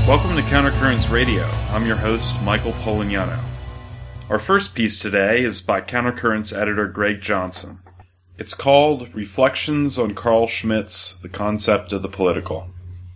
Welcome to Countercurrents Radio. I'm your host, Michael Polignano. Our first piece today is by Countercurrents editor Greg Johnson. It's called Reflections on Carl Schmitt's The Concept of the Political.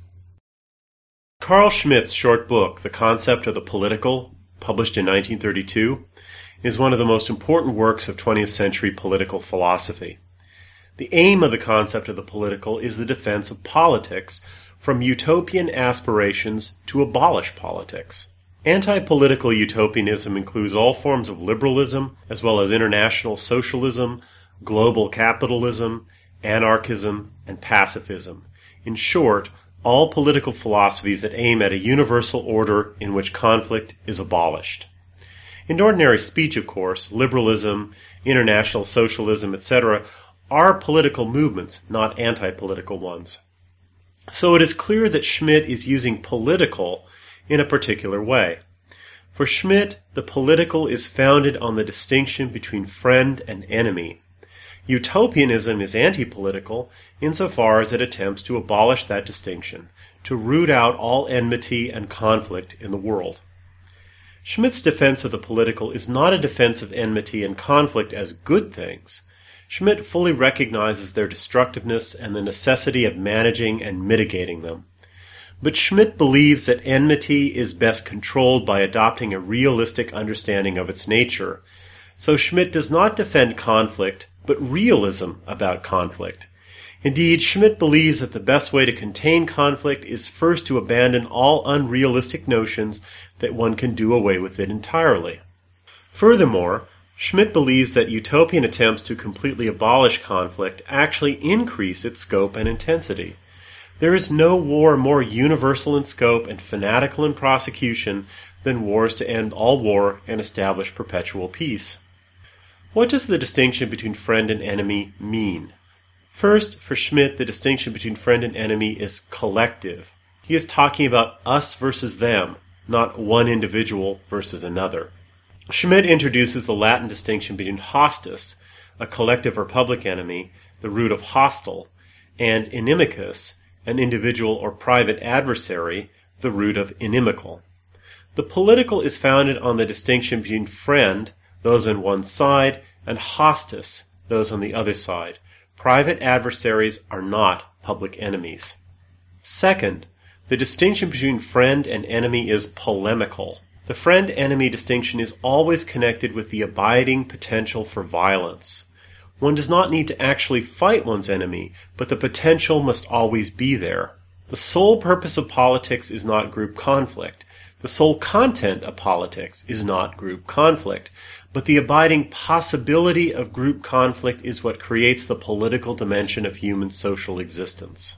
Carl Schmitt's short book, The Concept of the Political, published in 1932, is one of the most important works of 20th century political philosophy. The aim of the concept of the political is the defense of politics from utopian aspirations to abolish politics. Anti-political utopianism includes all forms of liberalism, as well as international socialism, global capitalism, anarchism, and pacifism. In short, all political philosophies that aim at a universal order in which conflict is abolished. In ordinary speech, of course, liberalism, international socialism, etc., are political movements, not anti-political ones. So it is clear that Schmitt is using political in a particular way. For Schmitt, the political is founded on the distinction between friend and enemy. Utopianism is anti-political insofar as it attempts to abolish that distinction, to root out all enmity and conflict in the world. Schmitt's defense of the political is not a defense of enmity and conflict as good things. Schmitt fully recognizes their destructiveness and the necessity of managing and mitigating them. But Schmitt believes that enmity is best controlled by adopting a realistic understanding of its nature. So Schmitt does not defend conflict, but realism about conflict. Indeed, Schmitt believes that the best way to contain conflict is first to abandon all unrealistic notions that one can do away with it entirely. Furthermore, Schmitt believes that utopian attempts to completely abolish conflict actually increase its scope and intensity. There is no war more universal in scope and fanatical in prosecution than wars to end all war and establish perpetual peace. What does the distinction between friend and enemy mean? First, for Schmitt, the distinction between friend and enemy is collective. He is talking about us versus them, not one individual versus another. Schmitt introduces the Latin distinction between hostis, a collective or public enemy, the root of hostile, and inimicus, an individual or private adversary, the root of inimical. The political is founded on the distinction between friend, those on one side, and hostis, those on the other side. Private adversaries are not public enemies. Second, the distinction between friend and enemy is polemical. The friend-enemy distinction is always connected with the abiding potential for violence. One does not need to actually fight one's enemy, but the potential must always be there. The sole purpose of politics is not group conflict. The sole content of politics is not group conflict. But the abiding possibility of group conflict is what creates the political dimension of human social existence.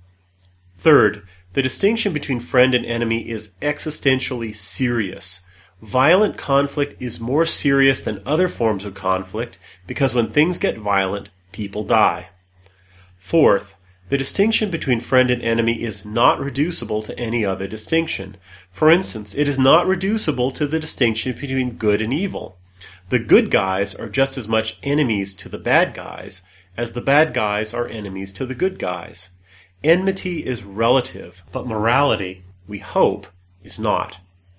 Third, the distinction between friend and enemy is existentially serious. Violent conflict is more serious than other forms of conflict because when things get violent, people die. Fourth, the distinction between friend and enemy is not reducible to any other distinction. For instance, it is not reducible to the distinction between good and evil. The good guys are just as much enemies to the bad guys as the bad guys are enemies to the good guys. Enmity is relative, but morality, we hope, is not.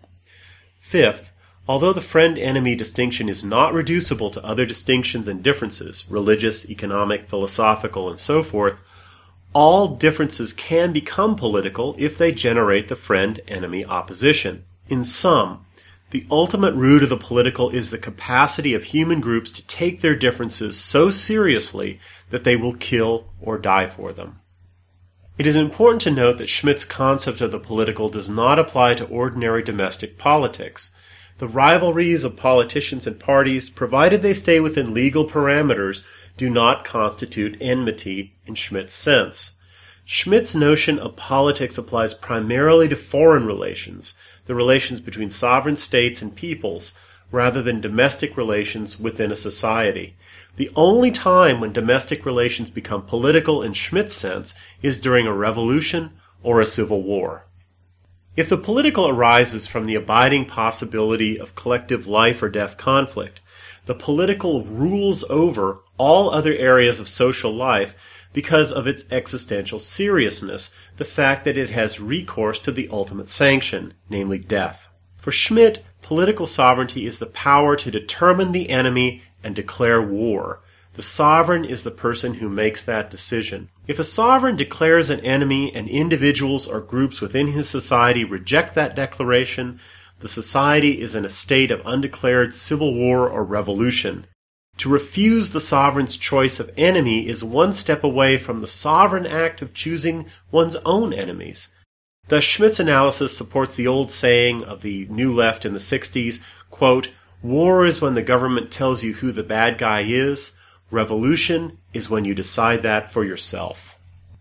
Fifth, although the friend-enemy distinction is not reducible to other distinctions and differences, religious, economic, philosophical, and so forth, all differences can become political if they generate the friend-enemy opposition. In sum, the ultimate root of the political is the capacity of human groups to take their differences so seriously that they will kill or die for them. It is important to note that Schmitt's concept of the political does not apply to ordinary domestic politics. The rivalries of politicians and parties, provided they stay within legal parameters, do not constitute enmity in Schmitt's sense. Schmitt's notion of politics applies primarily to foreign relations, the relations between sovereign states and peoples, rather than domestic relations within a society. The only time when domestic relations become political in Schmitt's sense is during a revolution or a civil war. If the political arises from the abiding possibility of collective life or death conflict, the political rules over all other areas of social life because of its existential seriousness, the fact that it has recourse to the ultimate sanction, namely death. For Schmitt, political sovereignty is the power to determine the enemy and declare war. The sovereign is the person who makes that decision. If a sovereign declares an enemy and individuals or groups within his society reject that declaration, the society is in a state of undeclared civil war or revolution. To refuse the sovereign's choice of enemy is one step away from the sovereign act of choosing one's own enemies. Thus, Schmitt's analysis supports the old saying of the New Left in the 60s, quote, "War is when the government tells you who the bad guy is. Revolution is when you decide that for yourself."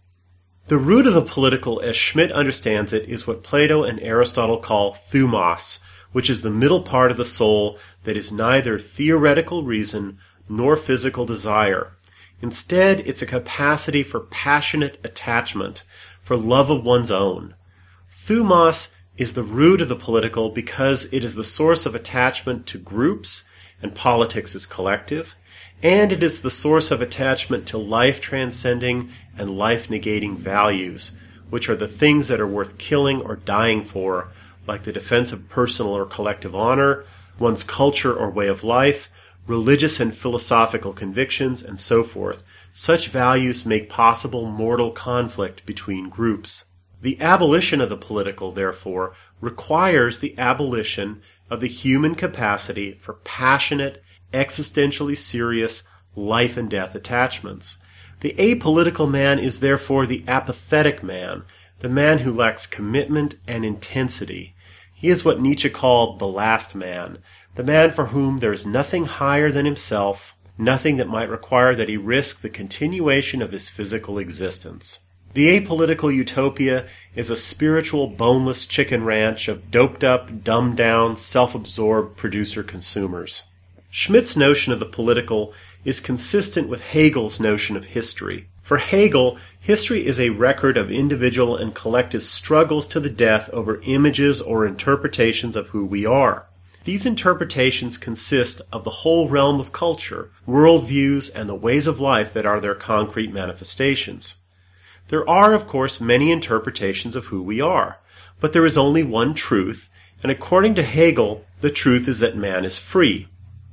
The root of the political, as Schmitt understands it, is what Plato and Aristotle call thumos, which is the middle part of the soul that is neither theoretical reason nor physical desire. Instead, it's a capacity for passionate attachment, for love of one's own. Thumos is the root of the political because it is the source of attachment to groups, and politics is collective, and it is the source of attachment to life-transcending and life-negating values, which are the things that are worth killing or dying for, like the defense of personal or collective honor, one's culture or way of life, religious and philosophical convictions, and so forth. Such values make possible mortal conflict between groups. The abolition of the political, therefore, requires the abolition of the human capacity for passionate, existentially serious life and death attachments. The apolitical man is therefore the apathetic man, the man who lacks commitment and intensity. He is what Nietzsche called the last man, the man for whom there is nothing higher than himself, nothing that might require that he risk the continuation of his physical existence. The apolitical utopia is a spiritual boneless chicken ranch of doped-up, dumbed-down, self-absorbed producer-consumers. Schmitt's notion of the political is consistent with Hegel's notion of history. For Hegel, history is a record of individual and collective struggles to the death over images or interpretations of who we are. These interpretations consist of the whole realm of culture, worldviews, and the ways of life that are their concrete manifestations. There are, of course, many interpretations of who we are, but there is only one truth, and according to Hegel, the truth is that man is free.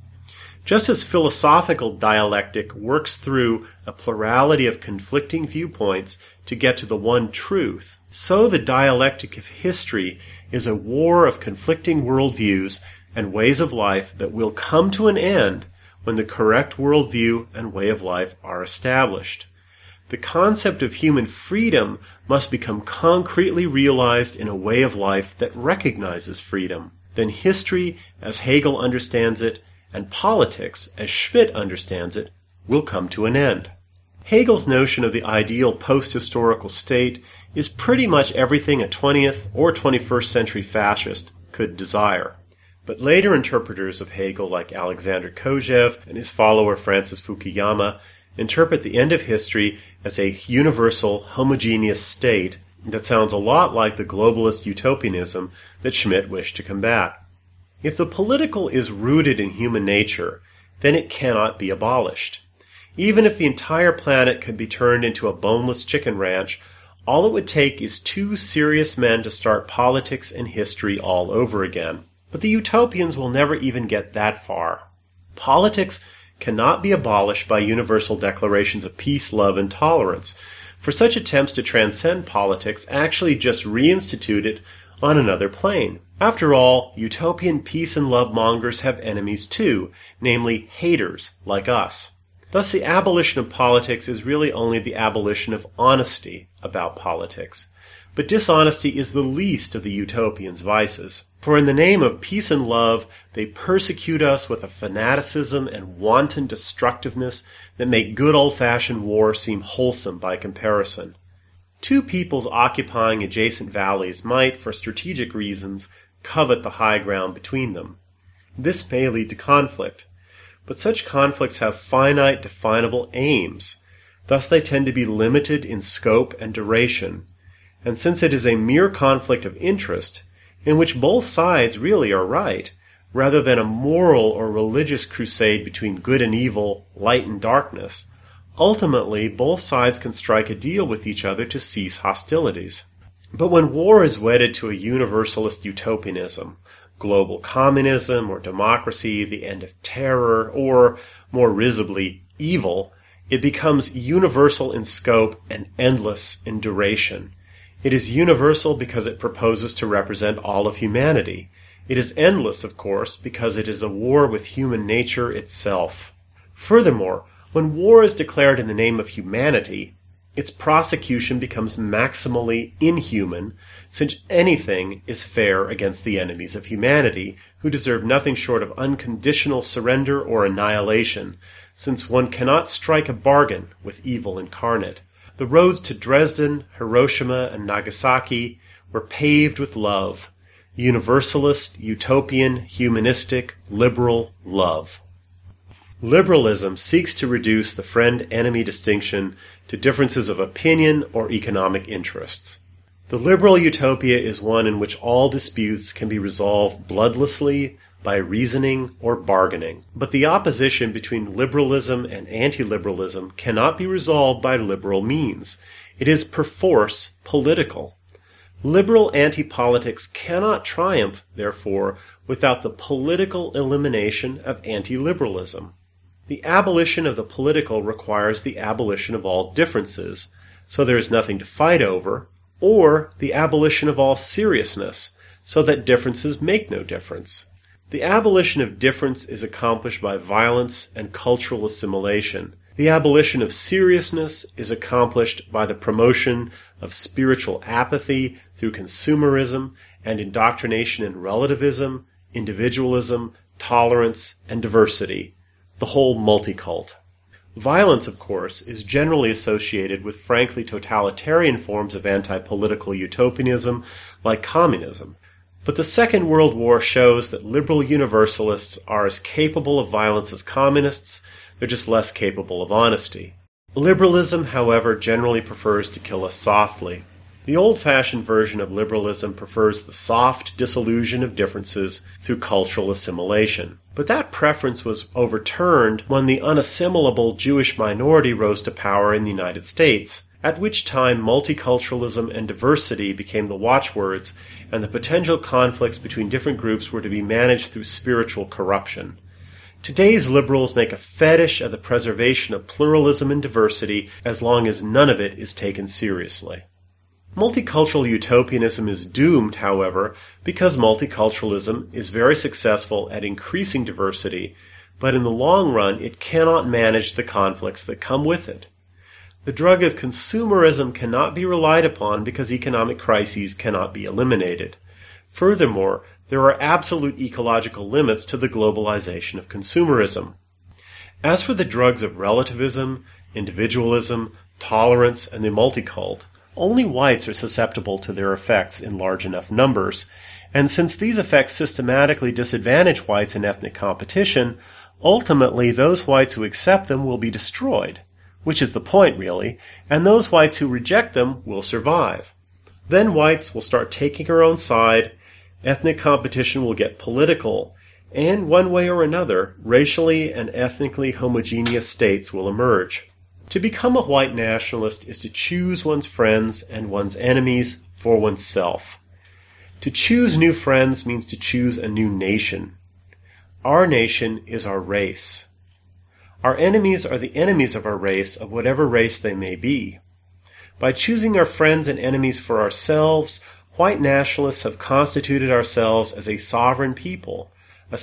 Just as philosophical dialectic works through a plurality of conflicting viewpoints to get to the one truth, so the dialectic of history is a war of conflicting worldviews and ways of life that will come to an end when the correct worldview and way of life are established. The concept of human freedom must become concretely realized in a way of life that recognizes freedom. Then history, as Hegel understands it, and politics, as Schmitt understands it, will come to an end. Hegel's notion of the ideal post-historical state is pretty much everything a 20th or 21st century fascist could desire. But later interpreters of Hegel, like Alexander Kojève and his follower Francis Fukuyama, interpret the end of history as a universal, homogeneous state that sounds a lot like the globalist utopianism that Schmitt wished to combat. If the political is rooted in human nature, then it cannot be abolished. Even if the entire planet could be turned into a boneless chicken ranch, all it would take is two serious men to start politics and history all over again. But the utopians will never even get that far. Politics cannot be abolished by universal declarations of peace, love, and tolerance, for such attempts to transcend politics actually just reinstitute it on another plane. After all, utopian peace and love mongers have enemies too, namely haters like us. Thus the abolition of politics is really only the abolition of honesty about politics. But dishonesty is the least of the utopians' vices. For in the name of peace and love, they persecute us with a fanaticism and wanton destructiveness that make good old-fashioned war seem wholesome by comparison. Two peoples occupying adjacent valleys might, for strategic reasons, covet the high ground between them. This may lead to conflict, but such conflicts have finite definable aims. Thus they tend to be limited in scope and duration. And since it is a mere conflict of interest, in which both sides really are right, rather than a moral or religious crusade between good and evil, light and darkness, Ultimately, both sides can strike a deal with each other to cease hostilities. But when war is wedded to a universalist utopianism, global communism or democracy, the end of terror, or, more risibly, evil, it becomes universal in scope and endless in duration. It is universal because it proposes to represent all of humanity. It is endless, of course, because it is a war with human nature itself. Furthermore, when war is declared in the name of humanity, its prosecution becomes maximally inhuman, since anything is fair against the enemies of humanity, who deserve nothing short of unconditional surrender or annihilation, since one cannot strike a bargain with evil incarnate. The roads to Dresden, Hiroshima, and Nagasaki were paved with love, universalist, utopian, humanistic, liberal love. Liberalism seeks to reduce the friend-enemy distinction to differences of opinion or economic interests. The liberal utopia is one in which all disputes can be resolved bloodlessly by reasoning or bargaining. But the opposition between liberalism and anti-liberalism cannot be resolved by liberal means. It is perforce political. Liberal anti-politics cannot triumph, therefore, without the political elimination of anti-liberalism. The abolition of the political requires the abolition of all differences, so there is nothing to fight over, or the abolition of all seriousness, so that differences make no difference. The abolition of difference is accomplished by violence and cultural assimilation. The abolition of seriousness is accomplished by the promotion of spiritual apathy through consumerism and indoctrination in relativism, individualism, tolerance, and diversity, the whole multicult. Violence, of course, is generally associated with frankly totalitarian forms of anti-political utopianism like communism. But the Second World War shows that liberal universalists are as capable of violence as communists, they're just less capable of honesty. Liberalism, however, generally prefers to kill us softly. The old-fashioned version of liberalism prefers the soft dissolution of differences through cultural assimilation. But that preference was overturned when the unassimilable Jewish minority rose to power in the United States, at which time multiculturalism and diversity became the watchwords, and the potential conflicts between different groups were to be managed through spiritual corruption. Today's liberals make a fetish of the preservation of pluralism and diversity as long as none of it is taken seriously. Multicultural utopianism is doomed, however, because multiculturalism is very successful at increasing diversity, but in the long run it cannot manage the conflicts that come with it. The drug of consumerism cannot be relied upon because economic crises cannot be eliminated. Furthermore, there are absolute ecological limits to the globalization of consumerism. As for the drugs of relativism, individualism, tolerance, and the multicult, only whites are susceptible to their effects in large enough numbers, and since these effects systematically disadvantage whites in ethnic competition, ultimately those whites who accept them will be destroyed, which is the point really, and those whites who reject them will survive. Then whites will start taking their own side, ethnic competition will get political, and one way or another, racially and ethnically homogeneous states will emerge. To become a white nationalist is to choose one's friends and one's enemies for oneself. To choose new friends means to choose a new nation. Our nation is our race. Our enemies are the enemies of our race, of whatever race they may be. By choosing our friends and enemies for ourselves, white nationalists have constituted ourselves as a sovereign people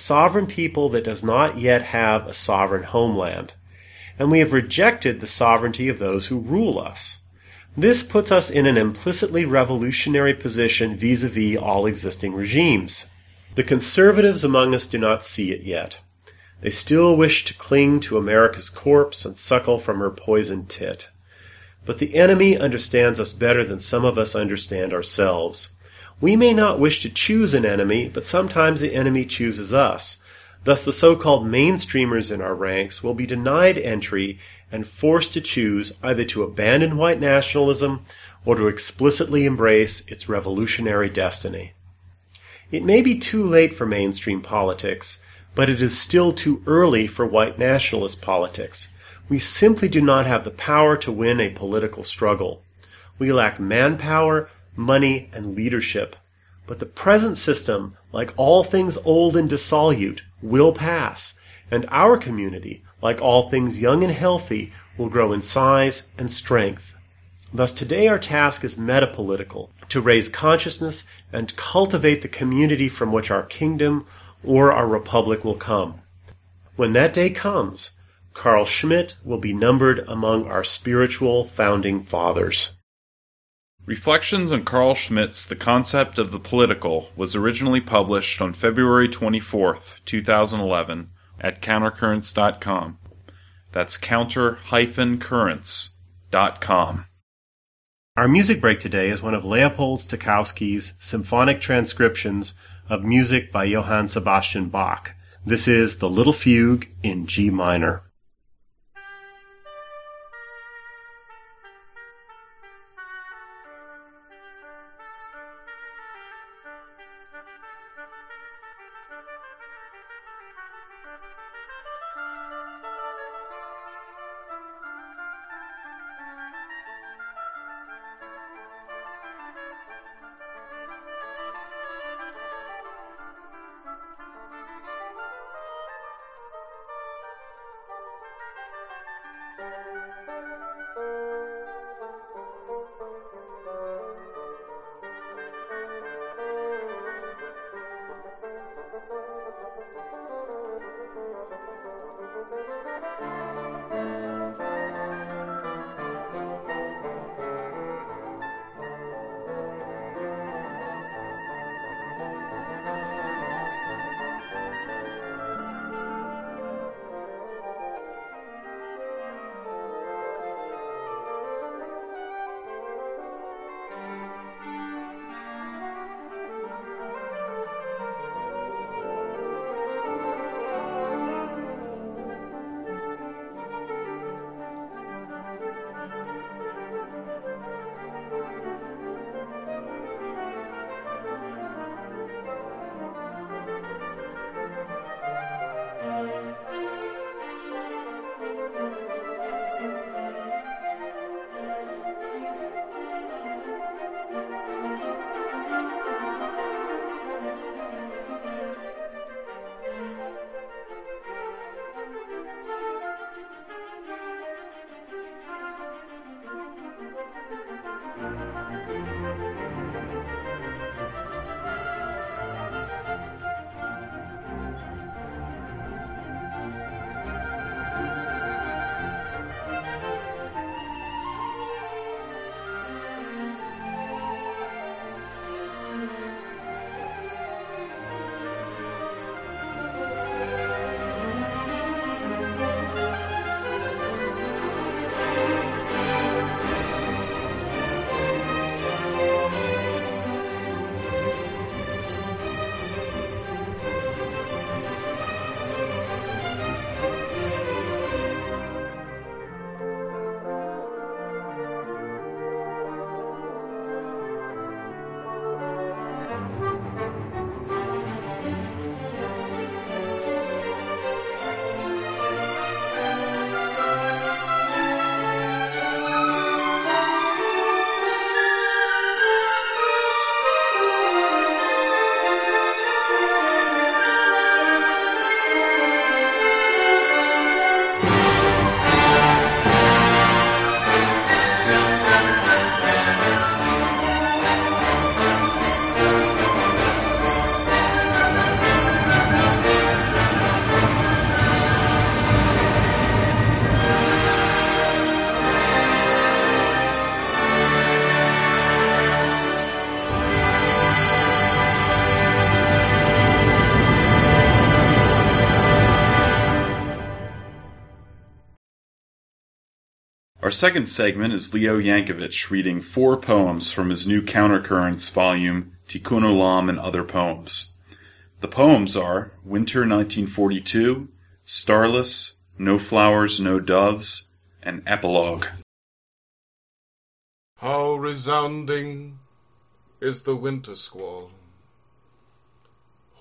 that does not yet have a sovereign homeland. And we have rejected the sovereignty of those who rule us. This puts us in an implicitly revolutionary position vis-à-vis all existing regimes. The conservatives among us do not see it yet. They still wish to cling to America's corpse and suckle from her poisoned tit. But the enemy understands us better than some of us understand ourselves. We may not wish to choose an enemy, but sometimes the enemy chooses us. Thus the so-called mainstreamers in our ranks will be denied entry and forced to choose either to abandon white nationalism or to explicitly embrace its revolutionary destiny. It may be too late for mainstream politics, but it is still too early for white nationalist politics. We simply do not have the power to win a political struggle. We lack manpower, money, and leadership. But the present system, like all things old and dissolute, will pass, and our community, like all things young and healthy, will grow in size and strength. Thus today our task is metapolitical, to raise consciousness and cultivate the community from which our kingdom or our republic will come. When that day comes, Carl Schmitt will be numbered among our spiritual founding fathers. Reflections on Carl Schmitt's The Concept of the Political was originally published on February 24th, 2011 at countercurrents.com. That's counter-currents.com. Our music break today is one of Leopold Stokowski's symphonic transcriptions of music by Johann Sebastian Bach. This is the Little Fugue in G minor. Our second segment is Leo Yankovic reading 4 poems from his new Countercurrents volume, Tikkun Olam and Other Poems. The poems are Winter 1942, Starless, No Flowers, No Doves, and Epilogue. How resounding is the winter squall,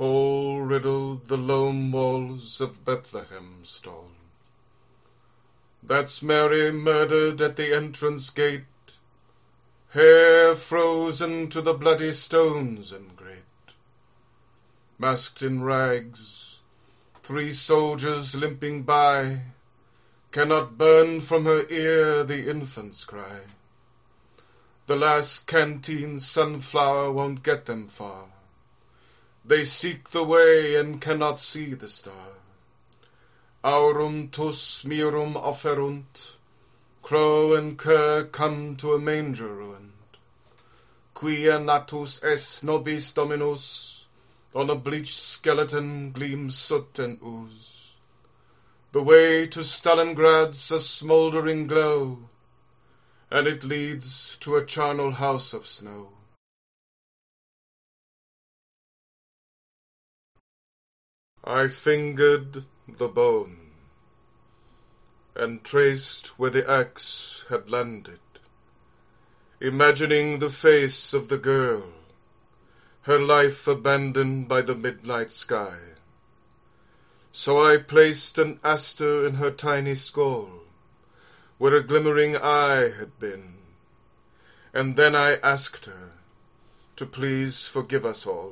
hole-riddled the lone walls of Bethlehem stall. That's Mary murdered at the entrance gate, hair frozen to the bloody stones and grate. Masked in rags, 3 soldiers limping by, cannot burn from her ear the infant's cry. The last canteen sunflower won't get them far. They seek the way and cannot see the star. Aurum tus mirum offerunt, crow and cur come to a manger ruined. Quia natus est nobis dominus, on a bleached skeleton gleams soot and ooze. The way to Stalingrad's a smouldering glow, and it leads to a charnel house of snow. I fingered the bone, and traced where the axe had landed, imagining the face of the girl, her life abandoned by the midnight sky. So I placed an aster in her tiny skull, where a glimmering eye had been, and then I asked her to please forgive us all.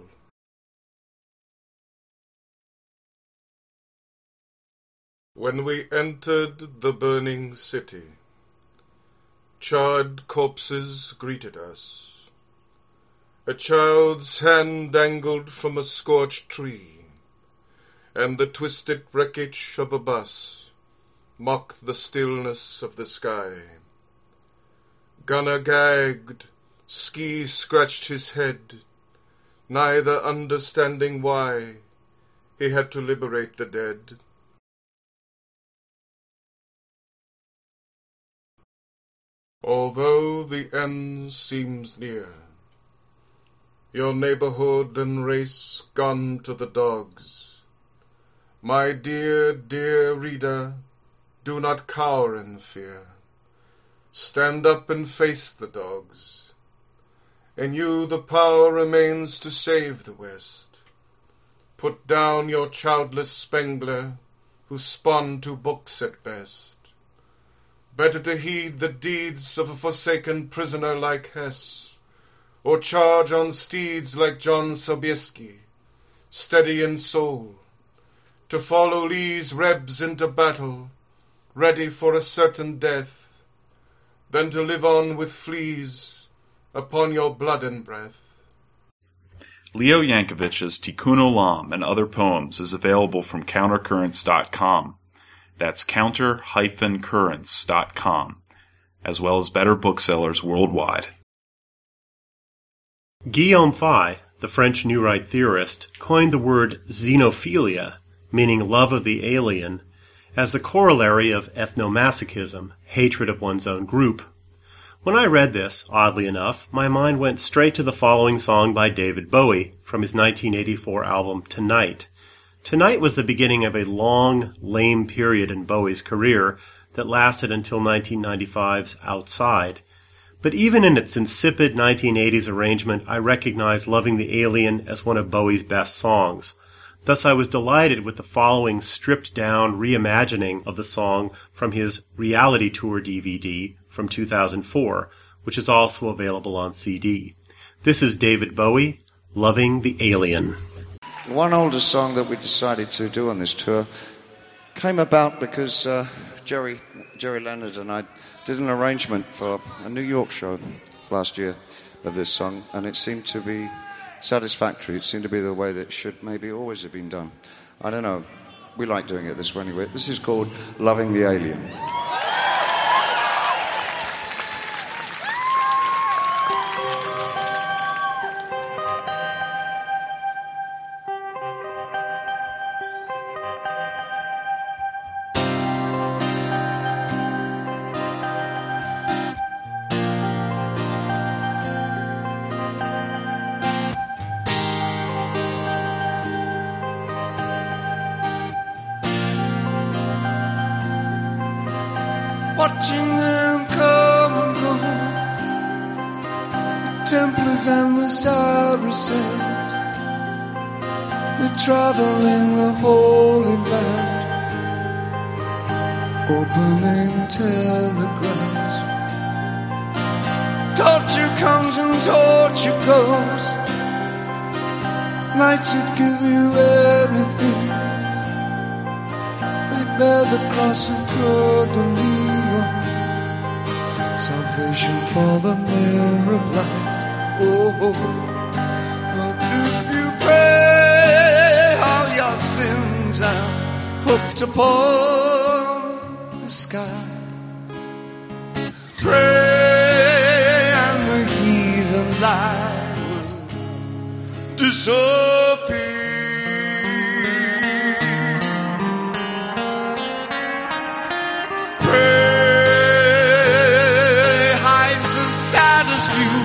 When we entered the burning city, charred corpses greeted us. A child's hand dangled from a scorched tree, and the twisted wreckage of a bus mocked the stillness of the sky. Gunner gagged, Ski scratched his head, neither understanding why he had to liberate the dead. Although the end seems near, your neighborhood and race gone to the dogs, my dear, dear reader, do not cower in fear. Stand up and face the dogs. In you the power remains to save the West. Put down your childless Spengler, who spun 2 books at best. Better to heed the deeds of a forsaken prisoner like Hess, or charge on steeds like John Sobieski, steady in soul, to follow Lee's Rebs into battle, ready for a certain death, than to live on with fleas upon your blood and breath. Leo Yankovic's Tikkun Olam and other poems is available from countercurrents.com. That's counter-currents.com, as well as better booksellers worldwide. Guillaume Faye, the French New Right theorist, coined the word xenophilia, meaning love of the alien, as the corollary of ethnomasochism, hatred of one's own group. When I read this, oddly enough, my mind went straight to the following song by David Bowie from his 1984 album Tonight. Tonight was the beginning of a long, lame period in Bowie's career that lasted until 1995's Outside. But even in its insipid 1980s arrangement, I recognize Loving the Alien as one of Bowie's best songs. Thus I was delighted with the following stripped-down reimagining of the song from his Reality Tour DVD from 2004, which is also available on CD. This is David Bowie, Loving the Alien. One older song that we decided to do on this tour came about because Jerry Leonard and I did an arrangement for a New York show last year of this song, and it seemed to be satisfactory. It seemed to be the way that it should maybe always have been done. I don't know. We like doing it this way anyway. This is called Loving the Alien. Watching them come and go, the Templars and the Saracens, they're traveling the Holy Land. opening telegrams. Torture comes and torture goes. Nights that give you anything. They bear the cross of Coeur de Lion. Salvation for the mirror blind. Oh, but if you pray, all your sins are hooked upon the sky. Pray and the heathen lie will disappear. Pray hides the saddest view,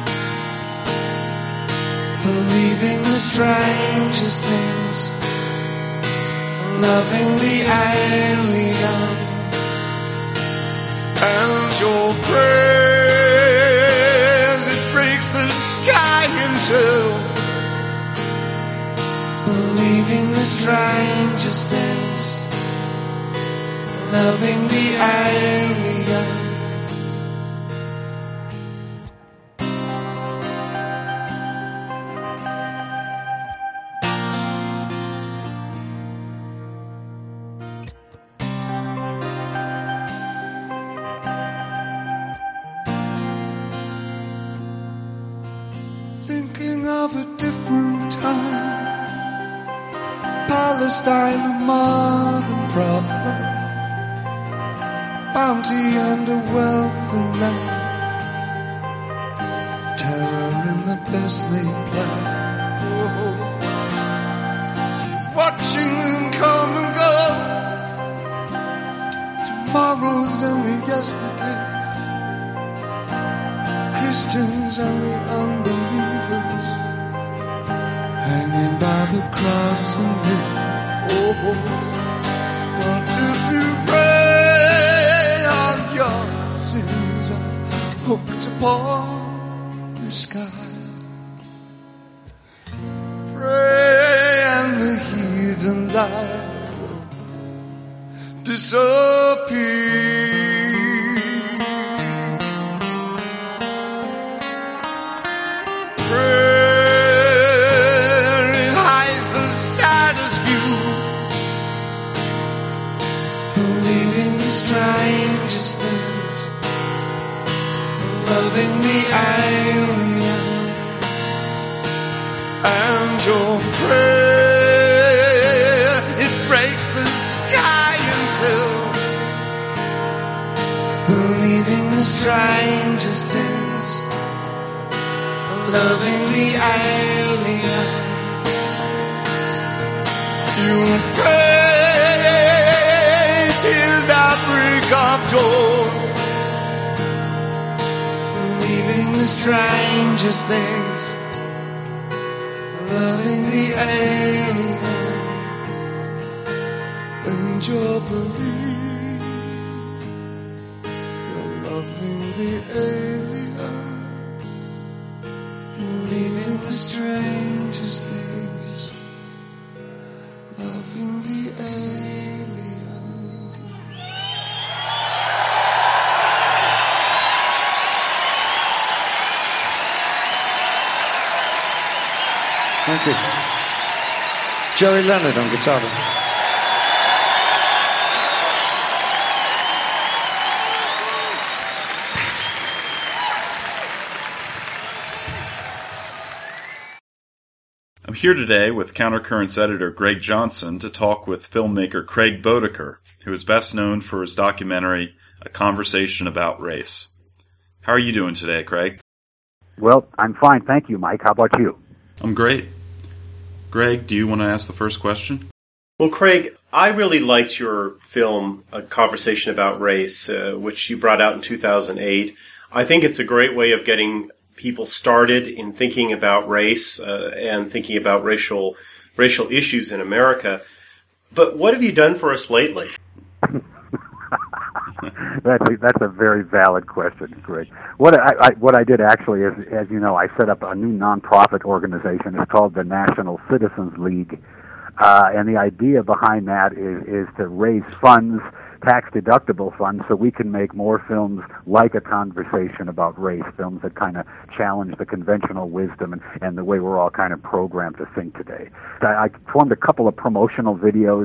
believing the strangest things, loving the alien, and your prayers, it breaks the sky in two, believing the strangest things, loving the alien. Thinking of a different time, Palestine a modern problem, bounty and a wealthy land, terror in the best laid plan. Oh, watching them come and go, tomorrow's only yesterday. Christians and the unbelievers hanging by the cross and live. Oh, what if you pray all your sins are hooked upon the sky? Pray and the heathen lie will disappear. Strangest things, loving the alien, and your prayer, it breaks the sky in two, believing the strangest things, loving the alien. You pray till the break of dawn, believing the strangest things, loving the alien, and you're believing, you're loving the alien, believing the strangest things, loving the alien. Thank you. Jerry Leonard on guitar. I'm here today with Countercurrents editor Greg Johnson to talk with filmmaker Craig Bodeker, who is best known for his documentary, A Conversation About Race. How are you doing today, Craig? Well, I'm fine, thank you, Mike. How about you? I'm great. Greg, do you want to ask the first question? Well, Craig, I really liked your film, A Conversation About Race, which you brought out in 2008. I think it's a great way of getting people started in thinking about race and thinking about racial issues in America. But what have you done for us lately? That's a very valid question, Greg. What I did actually is, as you know, I set up a new nonprofit organization. It's called the National Citizens League And the idea behind that is to raise funds, tax-deductible funds, so we can make more films like A Conversation About Race, films that kind of challenge the conventional wisdom and the way we're all kind of programmed to think today. I formed a couple of promotional videos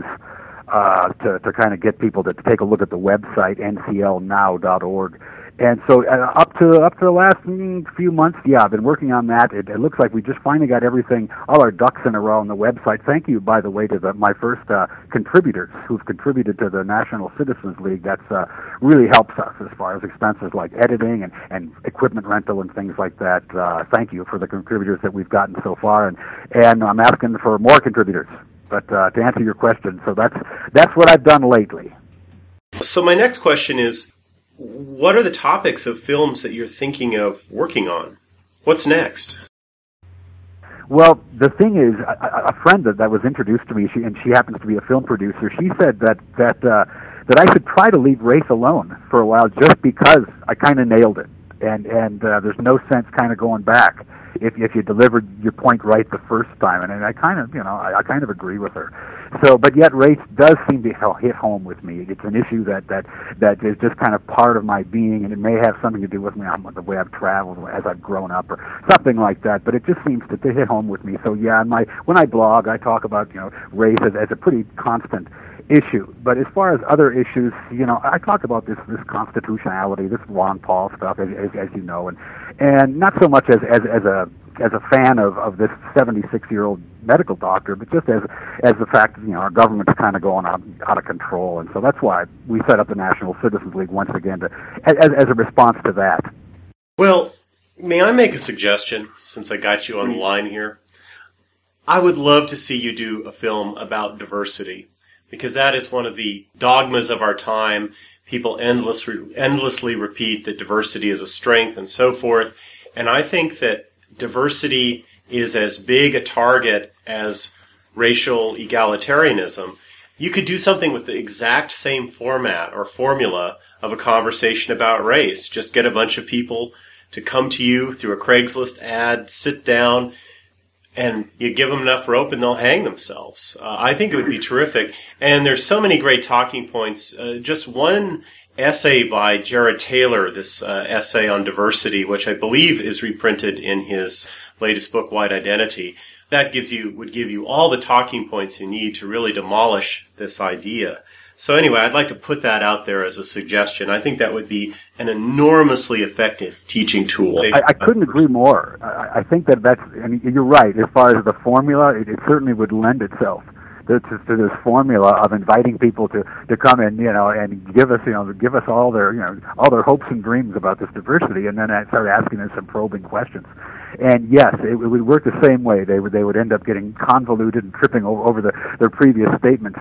to kind of get people to take a look at the website, nclnow.org. And so up to the last few months, I've been working on that. It looks like we just finally got everything, all our ducks in a row on the website. Thank you, by the way, to my first contributors who've contributed to the National Citizens League. That's really helps us as far as expenses like editing and equipment rental and things like that. Thank you for the contributors that we've gotten so far, and I'm asking for more contributors. But to answer your question, so that's what I've done lately. So my next question is, what are the topics of films that you're thinking of working on? What's next? Well, the thing is, a friend that was introduced to me, she happens to be a film producer. She said that I should try to leave race alone for a while, just because I kind of nailed it, and there's no sense kind of going back if you delivered your point right the first time. And I kind of agree with her. So, but yet race does seem to hit home with me. It's an issue that is just kind of part of my being, and it may have something to do with me, the way I've traveled as I've grown up, or something like that. But it just seems to hit home with me. So yeah, when I blog, I talk about race as a pretty constant issue. But as far as other issues, I talk about this constitutionality, this Ron Paul stuff, as you know, and not so much as a fan of this 76-year-old medical doctor, but just as the fact that our government's kind of going out of control, and so that's why we set up the National Citizens League once again as a response to that. Well, may I make a suggestion, since I got you on the line here? I would love to see you do a film about diversity, because that is one of the dogmas of our time. People endlessly repeat that diversity is a strength and so forth, and I think that diversity is as big a target as racial egalitarianism. You could do something with the exact same format or formula of A Conversation About Race. Just get a bunch of people to come to you through a Craigslist ad, sit down, and you give them enough rope and they'll hang themselves. I think it would be terrific. And there's so many great talking points. Just one essay by Jared Taylor, this essay on diversity, which I believe is reprinted in his latest book, White Identity. That would give you all the talking points you need to really demolish this idea. So anyway, I'd like to put that out there as a suggestion. I think that would be an enormously effective teaching tool. I couldn't agree more. I think that's, and you're right, as far as the formula, it certainly would lend itself to this formula of inviting people to come in, and give us all their hopes and dreams about this diversity, and then I start asking them some probing questions. And yes, it would work the same way. They would end up getting convoluted and tripping over their previous statements.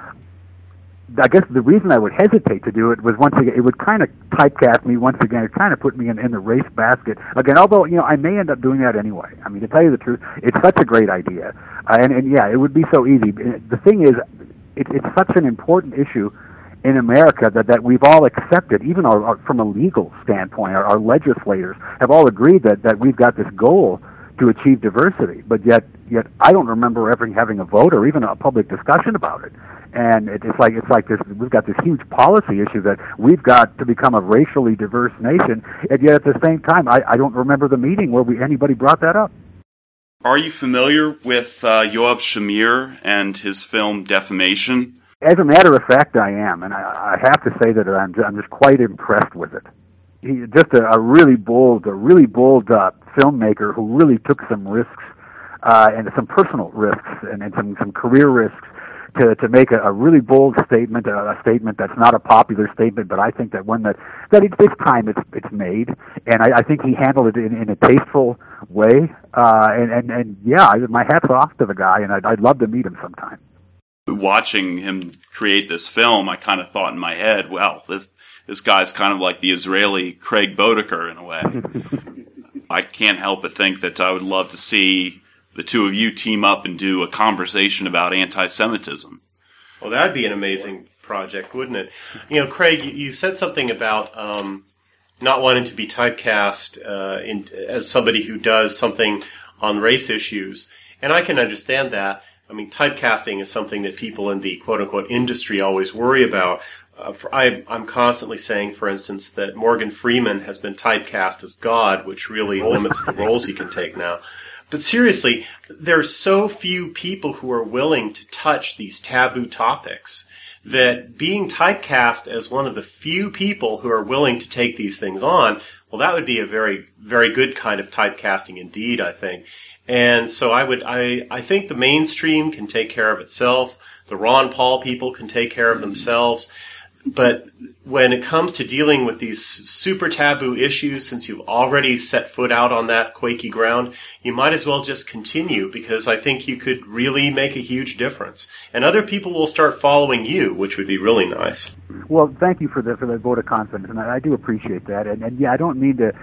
I guess the reason I would hesitate to do it was, once again, it would kind of typecast me once again. It kind of put me in the race basket again. Although I may end up doing that anyway. I mean, to tell you the truth, it's such a great idea, and yeah, it would be so easy. The thing is, it's such an important issue in America that we've all accepted, even from a legal standpoint. Our legislators have all agreed that we've got this goal to achieve diversity, but yet I don't remember ever having a vote or even a public discussion about it. And it's like this. We've got this huge policy issue that we've got to become a racially diverse nation, and yet at the same time, I don't remember the meeting where anybody brought that up. Are you familiar with Yoav Shamir and his film Defamation? As a matter of fact, I am, and I have to say that I'm just quite impressed with it. He's just a really bold filmmaker who really took some risks, and some personal risks, and some career risks, to make a really bold statement, a statement that's not a popular statement, but I think that one that this time it's made, and I think he handled it in a tasteful way, and yeah, my hat's off to the guy, and I'd love to meet him sometime. Watching him create this film, I kind of thought in my head, well, this guy's kind of like the Israeli Craig Bodeker in a way. I can't help but think that I would love to see the two of you team up and do A Conversation About Anti-Semitism. Well, that'd be an amazing project, wouldn't it? Craig, you said something about not wanting to be typecast as somebody who does something on race issues, and I can understand that. I mean, typecasting is something that people in the quote-unquote industry always worry about. I'm constantly saying, for instance, that Morgan Freeman has been typecast as God, which really limits the roles he can take now. But seriously, there are so few people who are willing to touch these taboo topics that being typecast as one of the few people who are willing to take these things on, well, that would be a very, very good kind of typecasting indeed, I think. And so I think the mainstream can take care of itself. The Ron Paul people can take care of themselves. But when it comes to dealing with these super taboo issues, since you've already set foot out on that quaky ground, you might as well just continue, because I think you could really make a huge difference. And other people will start following you, which would be really nice. Well, thank you for the vote of confidence, and I do appreciate that. And yeah, I don't mean to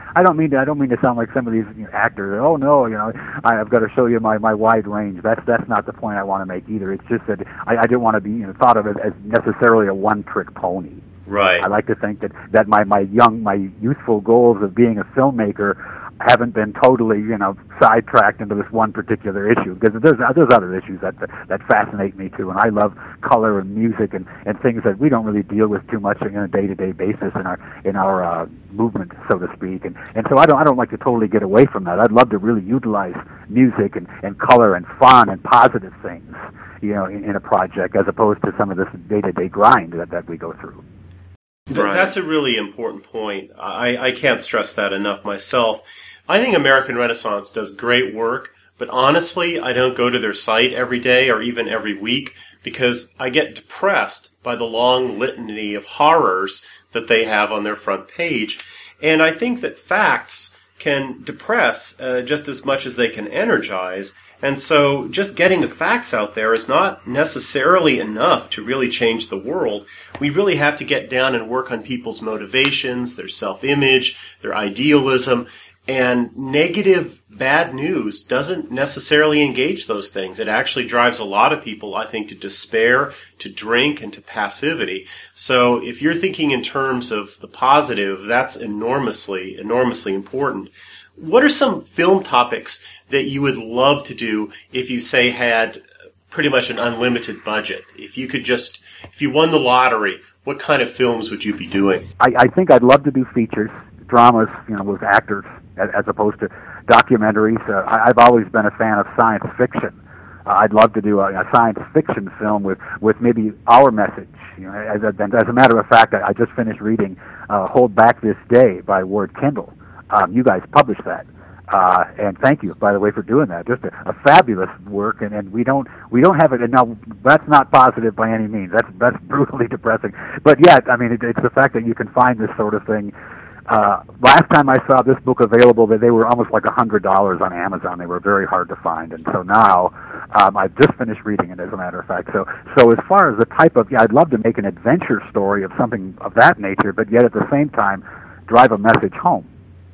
sound like some of these actors. Oh no, I've got to show you my wide range. That's not the point I want to make either. It's just that I didn't want to be thought of as necessarily a one-trick pony. Right. I like to think that my youthful goals of being a filmmaker haven't been totally, sidetracked into this one particular issue, because there's other issues that fascinate me too, and I love color and music and things that we don't really deal with too much on a day-to-day basis in our movement, so to speak, and so I don't like to totally get away from that. I'd love to really utilize music and color and fun and positive things, in a project, as opposed to some of this day-to-day grind that we go through. That's a really important point. I can't stress that enough myself. I think American Renaissance does great work, but honestly, I don't go to their site every day or even every week, because I get depressed by the long litany of horrors that they have on their front page. And I think that facts can depress just as much as they can energize. And so just getting the facts out there is not necessarily enough to really change the world. We really have to get down and work on people's motivations, their self-image, their idealism. And negative, bad news doesn't necessarily engage those things. It actually drives a lot of people, I think, to despair, to drink, and to passivity. So if you're thinking in terms of the positive, that's enormously, enormously important. What are some film topics that you would love to do if you, say, had pretty much an unlimited budget? If you won the lottery, what kind of films would you be doing? I think I'd love to do features, dramas, with actors, as opposed to documentaries. I've always been a fan of science fiction. I'd love to do a science fiction film with maybe our message. As a matter of fact, I just finished reading Hold Back This Day by Ward Kindle. You guys published that. And thank you, by the way, for doing that. Just a fabulous work, and we don't have it. And now that's not positive by any means. That's brutally depressing. But yeah, I mean, it's the fact that you can find this sort of thing. Last time I saw this book available, they were almost like $100 on Amazon. They were very hard to find, and so now I've just finished reading it, as a matter of fact. So as far as the type of, I'd love to make an adventure story of something of that nature, but yet at the same time drive a message home.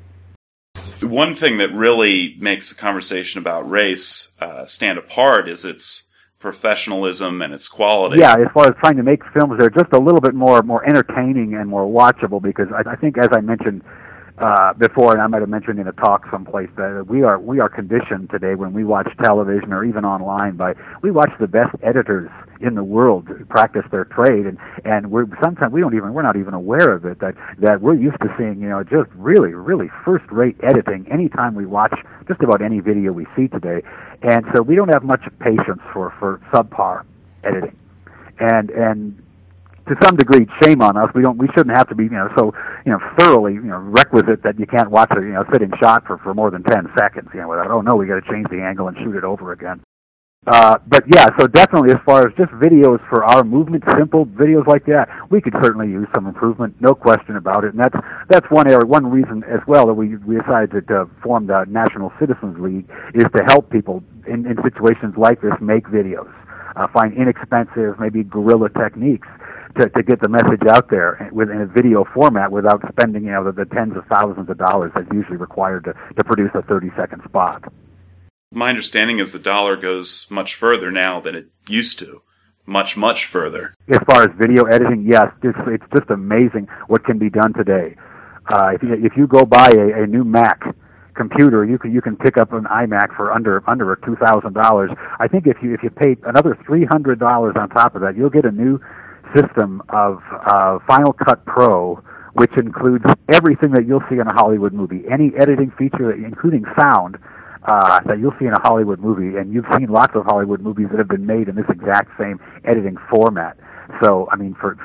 One thing that really makes the conversation about race stand apart is its professionalism and its quality. Yeah, as far as trying to make films that are just a little bit more entertaining and more watchable, because I think, as I mentioned before, and I might have mentioned in a talk someplace, that we are conditioned today when we watch television or even online we watch the best editors in the world practice their trade, and we're not even aware of it, that we're used to seeing just really, really first-rate editing anytime we watch just about any video we see today, and so we don't have much patience for subpar editing, and to some degree, shame on us. We shouldn't have to be, so thoroughly, requisite that you can't watch a sitting shot for more than 10 seconds, without, oh no, we got to change the angle and shoot it over again. But yeah, so definitely, as far as just videos for our movement, simple videos like that, we could certainly use some improvement, no question about it. And that's one reason as well that we decided to form the National Citizens League, is to help people in situations like this make videos, find inexpensive, maybe guerrilla techniques to get the message out there in a video format without spending the tens of thousands of dollars that's usually required to produce a 30-second spot. My understanding is the dollar goes much further now than it used to. Much, much further. As far as video editing, yes, it's just amazing what can be done today. If you go buy a new Mac computer, you can pick up an iMac for under $2,000. I think if you pay another $300 on top of that, you'll get a new system of Final Cut Pro, which includes everything that you'll see in a Hollywood movie, any editing feature, including sound, that you'll see in a Hollywood movie. And you've seen lots of Hollywood movies that have been made in this exact same editing format. So, I mean, for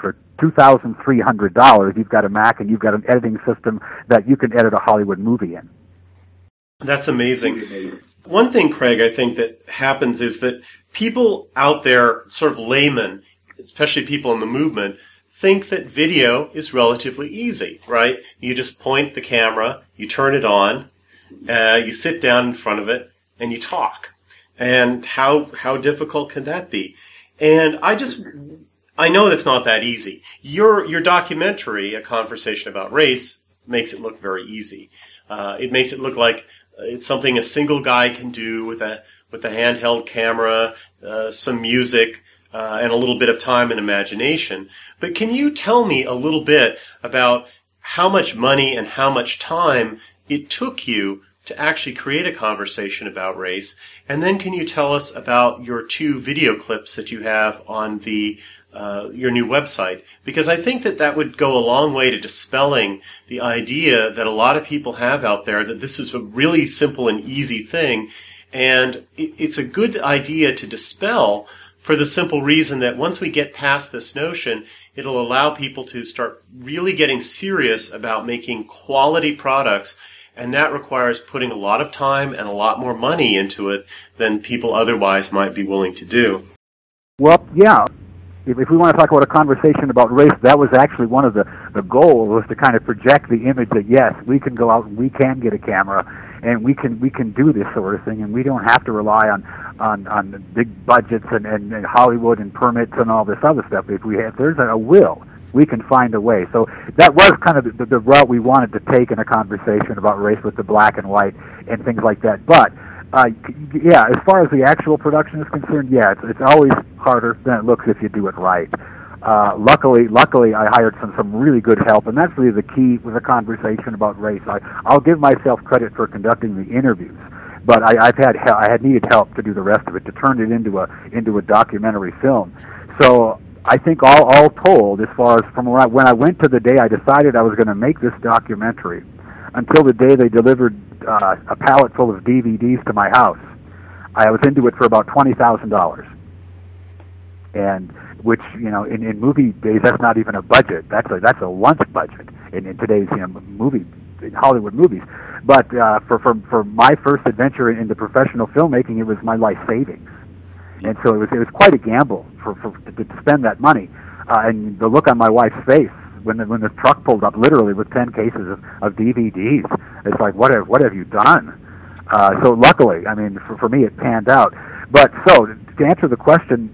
$2,300, you've got a Mac and you've got an editing system that you can edit a Hollywood movie in. That's amazing. One thing, Craig, I think that happens is that people out there, sort of laymen, especially people in the movement, think that video is relatively easy, right? You just point the camera, you turn it on, you sit down in front of it, and you talk. And how difficult can that be? And I know that's not that easy. Your documentary, A Conversation About Race, makes it look very easy. It makes it look like it's something a single guy can do with a handheld camera, some music, and a little bit of time and imagination. But can you tell me a little bit about how much money and how much time it took you to actually create a conversation about race? And then can you tell us about your 2 video clips that you have on your new website? Because I think that would go a long way to dispelling the idea that a lot of people have out there that this is a really simple and easy thing. And it's a good idea to dispel, for the simple reason that once we get past this notion, it'll allow people to start really getting serious about making quality products, and that requires putting a lot of time and a lot more money into it than people otherwise might be willing to do. Well, yeah. If we want to talk about a conversation about race, that was actually one of the goals, was to kind of project the image that, yes, we can go out and we can get a camera and we can do this sort of thing, and we don't have to rely on big budgets and Hollywood and permits and all this other stuff. If there's a will, we can find a way. So that was kind of the route we wanted to take in a conversation about race, with the black and white and things like that. But yeah, as far as the actual production is concerned, yeah, it's always harder than it looks if you do it right. Luckily, I hired some really good help, and that's really the key with a conversation about race. I'll give myself credit for conducting the interviews, but I had needed help to do the rest of it, to turn it into a documentary film. So I think all told, as far as from when I went to the day I decided I was going to make this documentary, until the day they delivered a pallet full of DVDs to my house, I was into it for about $20,000. And which, in movie days, that's not even a budget. That's a lunch budget in today's Hollywood movies. But for my first adventure into professional filmmaking, it was my life savings. And so it was quite a gamble to spend that money. And the look on my wife's face when the truck pulled up, literally with 10 cases of DVDs, it's like, what have you done? So luckily, I mean, for me, it panned out. But so to answer the question,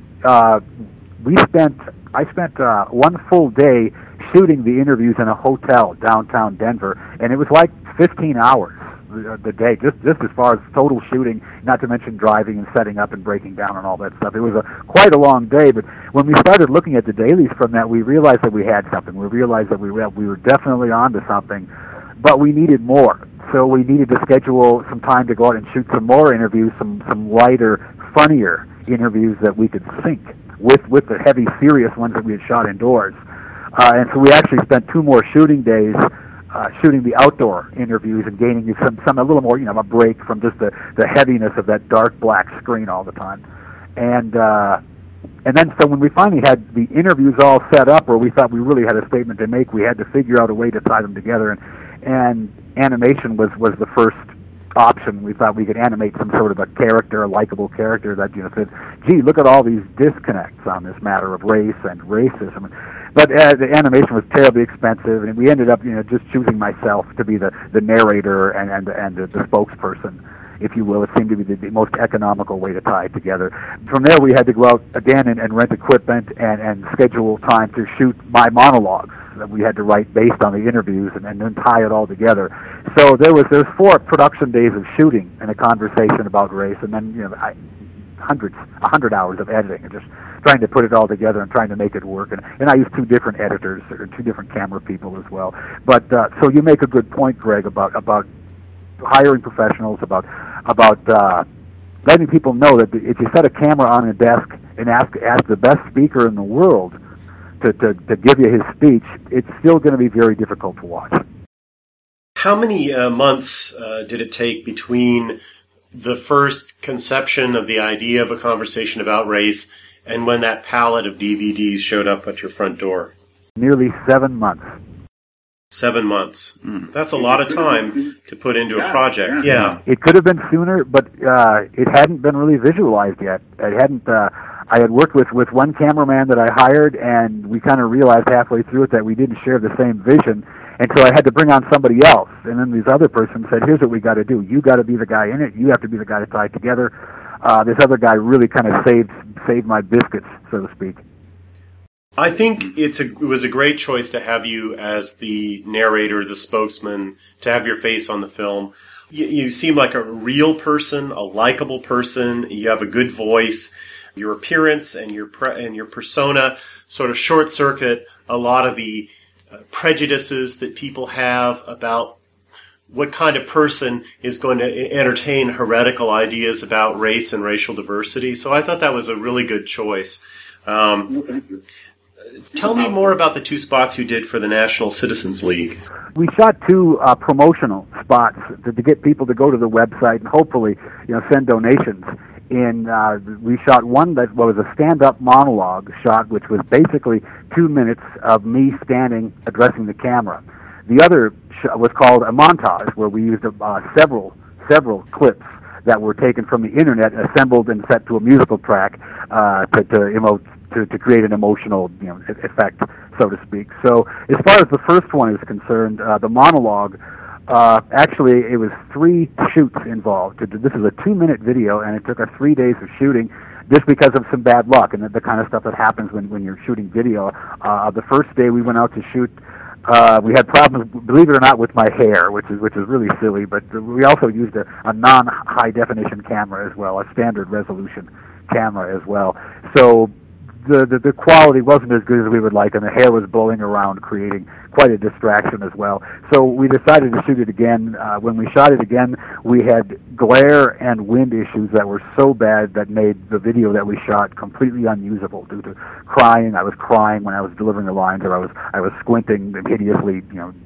I spent one full day shooting the interviews in a hotel downtown Denver, and it was like 15 hours the day, just as far as total shooting, not to mention driving and setting up and breaking down and all that stuff. It was quite a long day, but when we started looking at the dailies from that, we realized that we had something. We realized that we were definitely onto something, but we needed more. So we needed to schedule some time to go out and shoot some more interviews, some lighter, funnier interviews that we could sync with the heavy, serious ones that we had shot indoors. And so we actually spent 2 more shooting days shooting the outdoor interviews and gaining some a little more, a break from just the heaviness of that dark black screen all the time. And then so when we finally had the interviews all set up, where we thought we really had a statement to make, we had to figure out a way to tie them together, and animation was the first option. We thought we could animate some sort of a character, a likable character that said, gee, look at all these disconnects on this matter of race and racism. But the animation was terribly expensive, and we ended up just choosing myself to be the narrator and the spokesperson, if you will. It seemed to be the most economical way to tie it together. From there, we had to go out again and rent equipment and schedule time to shoot my monologues that we had to write based on the interviews, and then tie it all together. So there's 4 production days of shooting and a conversation about race, and then 100 hours of editing, and just trying to put it all together and trying to make it work. And I used 2 different editors, or 2 different camera people as well. But so you make a good point, Greg, about hiring professionals, about letting people know that if you set a camera on a desk and ask the best speaker in the world to give you his speech, it's still going to be very difficult to watch. How many months did it take between the first conception of the idea of a conversation about race and when that pallet of DVDs showed up at your front door? Nearly 7 months. 7 months. That's a lot of time to put into a project. Yeah. It could have been sooner, but it hadn't been really visualized yet. I had worked with one cameraman that I hired, and we kind of realized halfway through it that we didn't share the same vision, and so I had to bring on somebody else. And then this other person said, here's what we got to do. You got to be the guy in it. You have to be the guy to tie it together. This other guy really kind of saved my biscuits, so to speak. I think it was a great choice to have you as the narrator, the spokesman, to have your face on the film. You seem like a real person, a likable person. You have a good voice. Your appearance and your persona sort of short-circuit a lot of the prejudices that people have about what kind of person is going to entertain heretical ideas about race and racial diversity. So I thought that was a really good choice. Tell me more about the 2 spots you did for the National Citizens League. We shot 2 promotional spots to get people to go to the website and hopefully, send donations. And we shot one that was a stand-up monologue shot, which was basically 2 minutes of me standing addressing the camera. The other was called a montage, where we used several clips that were taken from the internet, assembled and set to a musical track to create an emotional effect, so to speak. So as far as the first one is concerned, the monologue, actually it was 3 shoots involved. This is a 2-minute video, and it took us 3 days of shooting just because of some bad luck and the kind of stuff that happens when you're shooting video. The first day we went out to shoot, we had problems, believe it or not, with my hair, which is really silly, but we also used a non-high definition camera as well, a standard resolution camera as well. So the quality wasn't as good as we would like, and the hair was blowing around, creating quite a distraction as well. So we decided to shoot it again. When we shot it again, we had glare and wind issues that were so bad that made the video that we shot completely unusable due to crying. I was crying when I was delivering the lines, or I was squinting hideously,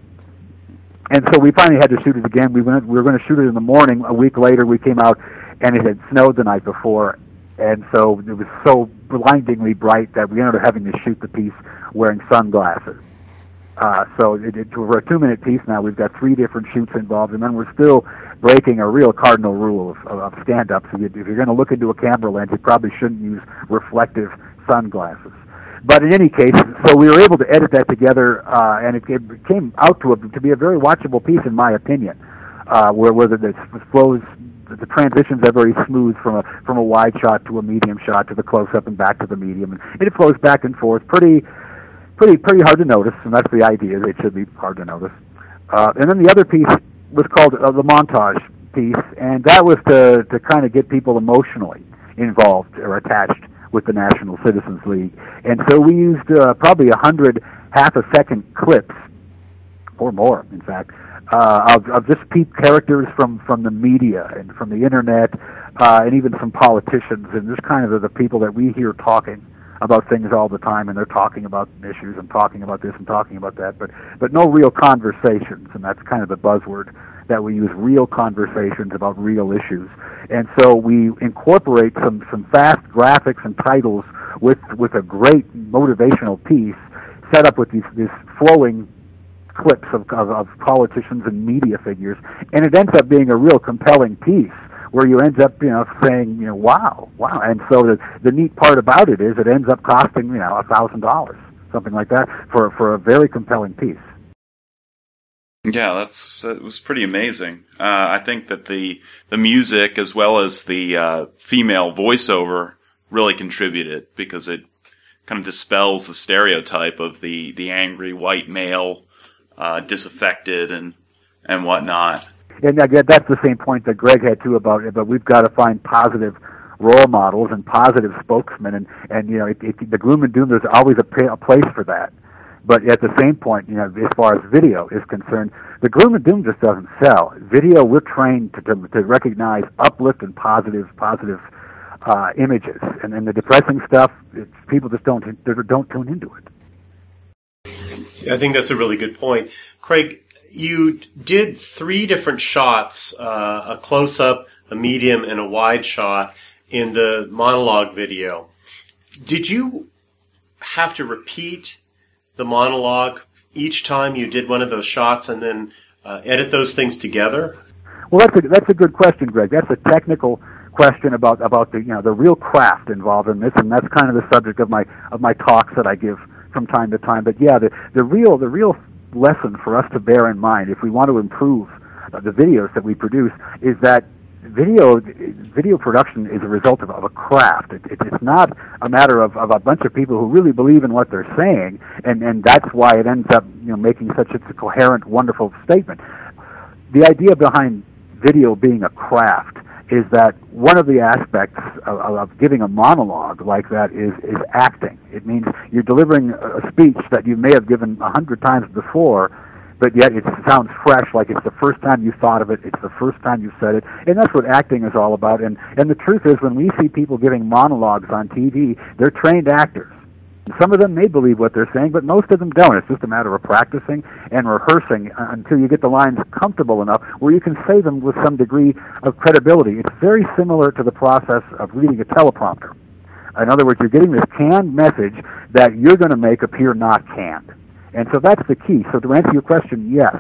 And so we finally had to shoot it again. We were going to shoot it in the morning. A week later, we came out, and it had snowed the night before. And so it was so blindingly bright that we ended up having to shoot the piece wearing sunglasses. So we're a 2-minute piece now. We've got 3 different shoots involved, and then we're still breaking a real cardinal rule of stand-up. So if you're going to look into a camera lens, you probably shouldn't use reflective sunglasses. But in any case, so we were able to edit that together, and it came out to be a very watchable piece, in my opinion, where the flows. The transitions are very smooth from a wide shot to a medium shot to the close-up and back to the medium, and it flows back and forth pretty hard to notice, and that's the idea. It should be hard to notice. And then the other piece was called the montage piece, and that was to kind of get people emotionally involved or attached with the National Citizens League. And so we used probably 100 half-a-second clips, or more, in fact, of just characters from the media and from the internet, and even some politicians, and just kind of the people that we hear talking about things all the time, and they're talking about issues and talking about this and talking about that, but no real conversations, and that's kind of the buzzword that we use, real conversations about real issues. And so we incorporate some fast graphics and titles with a great motivational piece set up with these flowing clips of politicians and media figures, and it ends up being a real compelling piece where you end up saying wow. And so the neat part about it is it ends up costing $1,000, something like that, for a very compelling piece. Yeah, it was pretty amazing. I think that the music as well as the female voiceover really contributed, because it kind of dispels the stereotype of the angry white male, disaffected and whatnot. And again, that's the same point that Greg had too about it. But we've got to find positive role models and positive spokesmen, and the gloom and doom. There's always a place for that. But at the same point, you know, as far as video is concerned, the gloom and doom just doesn't sell. Video, we're trained to recognize uplift and positive images, and the depressing stuff, people just don't tune into it. I think that's a really good point. Craig, you did 3 different shots, a close-up, a medium, and a wide shot in the monologue video. Did you have to repeat the monologue each time you did one of those shots and then edit those things together? Well, that's a good question, Greg. That's a technical question about the the real craft involved in this, and that's kind of the subject of my talks that I give from time to time. But yeah, the real lesson for us to bear in mind if we want to improve the videos that we produce is that video production is a result of a craft. It's not a matter of a bunch of people who really believe in what they're saying, and that's why it ends up making such a coherent, wonderful statement. The idea behind video being a craft is that one of the aspects of giving a monologue like that is acting. It means you're delivering a speech that you may have given 100 times before, but yet it sounds fresh, like it's the first time you thought of it, it's the first time you said it, and that's what acting is all about. And the truth is, when we see people giving monologues on TV, they're trained actors. Some of them may believe what they're saying, but most of them don't. It's just a matter of practicing and rehearsing until you get the lines comfortable enough where you can say them with some degree of credibility. It's very similar to the process of reading a teleprompter. In other words, you're getting this canned message that you're going to make appear not canned. And so that's the key. So to answer your question, yes.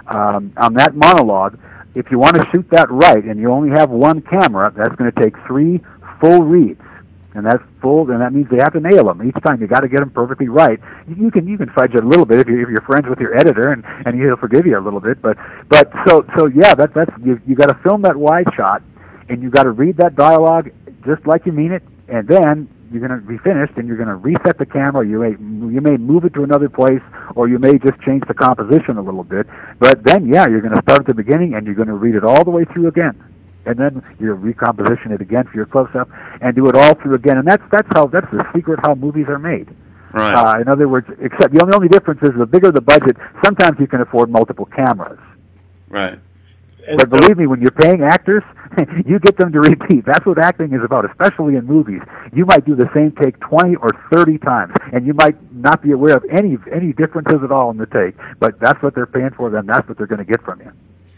On that monologue, if you want to shoot that right and you only have one camera, that's going to take 3 full reads. And that's full, and that means they have to nail them each time. You got to get them perfectly right. You can fudge it a little bit if you're friends with your editor, and he'll forgive you a little bit. But so yeah, that's you got to film that wide shot, and you got to read that dialogue just like you mean it, and then you're going to be finished, and you're going to reset the camera. You may move it to another place, or you may just change the composition a little bit. But then yeah, you're going to start at the beginning, and you're going to read it all the way through again. And then you recomposition it again for your close-up, and do it all through again. And that's the secret how movies are made. Right. In other words, except the only difference is the bigger the budget, sometimes you can afford multiple cameras. Right. But believe me, when you're paying actors, you get them to repeat. That's what acting is about, especially in movies. You might do the same take 20 or 30 times, and you might not be aware of any differences at all in the take. But that's what they're paying for, then that's what they're going to get from you.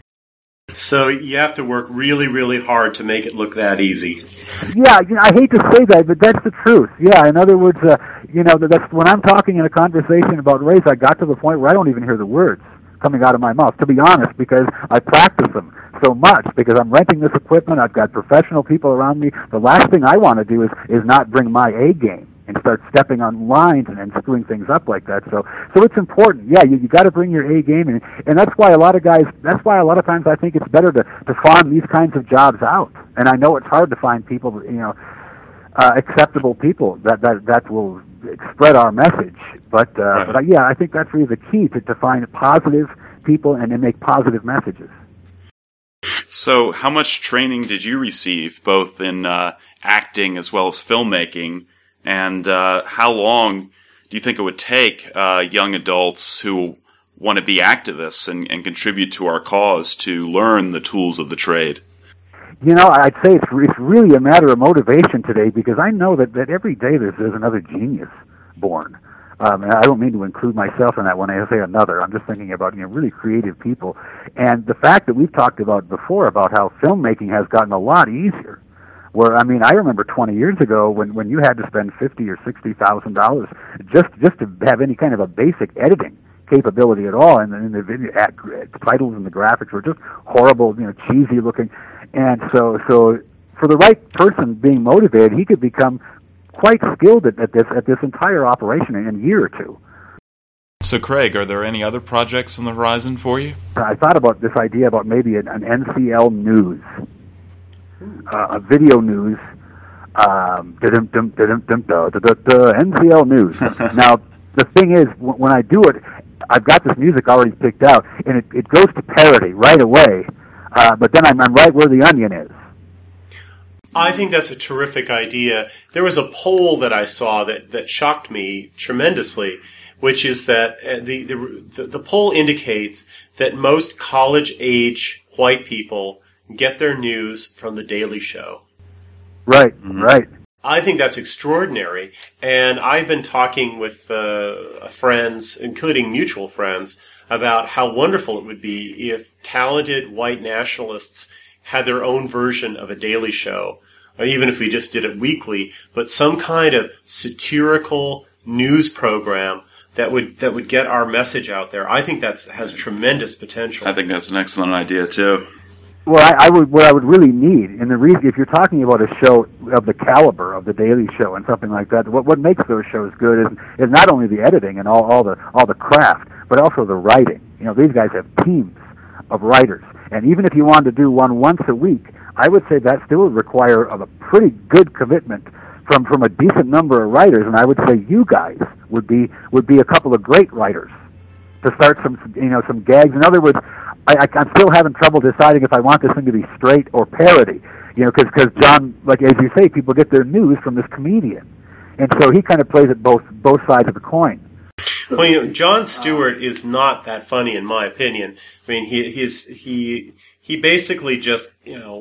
So you have to work really, really hard to make it look that easy. Yeah, I hate to say that, but that's the truth. Yeah, in other words, that's when I'm talking in a conversation about race, I got to the point where I don't even hear the words coming out of my mouth, to be honest, because I practice them so much, because I'm renting this equipment, I've got professional people around me. The last thing I want to do is not bring my A game and start stepping on lines and screwing things up like that. So it's important. Yeah, you got to bring your A game, and that's why a lot of times I think it's better to farm these kinds of jobs out. And I know it's hard to find people, acceptable people that will spread our message. But yeah, I think that's really the key to find positive people and to make positive messages. So how much training did you receive, both in acting as well as filmmaking? And how long do you think it would take young adults who want to be activists and contribute to our cause to learn the tools of the trade? I'd say it's really a matter of motivation today, because I know that every day there's another genius born. And I don't mean to include myself in that when I say another. I'm just thinking about really creative people. And the fact that we've talked about before about how filmmaking has gotten a lot easier. Where I remember 20 years ago when you had to spend $50,000 or $60,000 just to have any kind of a basic editing capability at all, and the video titles and the graphics were just horrible, cheesy looking, and so for the right person being motivated, he could become quite skilled at this entire operation in a year or two. So, Craig, are there any other projects on the horizon for you? I thought about this idea about maybe an NCL news. A video news, NCL news. Now, the thing is, when I do it, I've got this music already picked out, and it goes to parody right away, but then I'm right where the onion is. I think that's a terrific idea. There was a poll that I saw that shocked me tremendously, which is that the poll indicates that most college-age white people get their news from The Daily Show. Right, right. I think that's extraordinary, and I've been talking with friends, including mutual friends, about how wonderful it would be if talented white nationalists had their own version of a Daily Show, or even if we just did it weekly, but some kind of satirical news program that would get our message out there. I think that has tremendous potential. I think that's an excellent idea too. Well, what I would really need, and the reason, if you're talking about a show of the caliber of The Daily Show and something like that, what makes those shows good is not only the editing and all the craft, but also the writing. You know, these guys have teams of writers, and even if you wanted to do one once a week, I would say that still would require a pretty good commitment from a decent number of writers, and I would say you guys would be a couple of great writers to start some gags. In other words, I'm still having trouble deciding if I want this thing to be straight or parody, because John, like as you say, people get their news from this comedian, and so he kind of plays it both sides of the coin. Well, Jon Stewart is not that funny, in my opinion. I mean, he basically just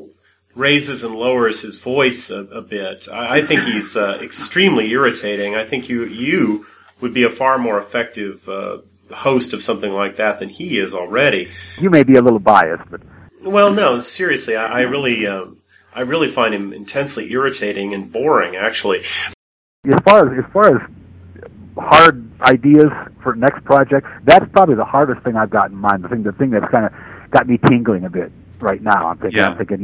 raises and lowers his voice a bit. I think he's extremely irritating. I think you would be a far more effective host of something like that than he is already. You may be a little biased, but well, no, seriously, I really find him intensely irritating and boring, actually. As far as hard ideas for next project, that's probably the hardest thing I've got in mind. The thing that's kind of got me tingling a bit right now. I'm thinking,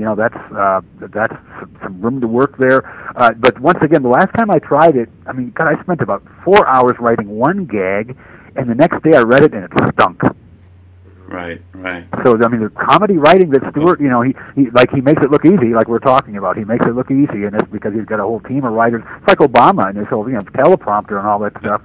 that's some room to work there. But once again, the last time I tried it, I mean, God, I spent about 4 hours writing one gag, and the next day I read it and it stunk. Right. So I mean, the comedy writing that Stewart, he makes it look easy, like we're talking about. He makes it look easy, and it's because he's got a whole team of writers. It's like Obama and his whole teleprompter and all that stuff.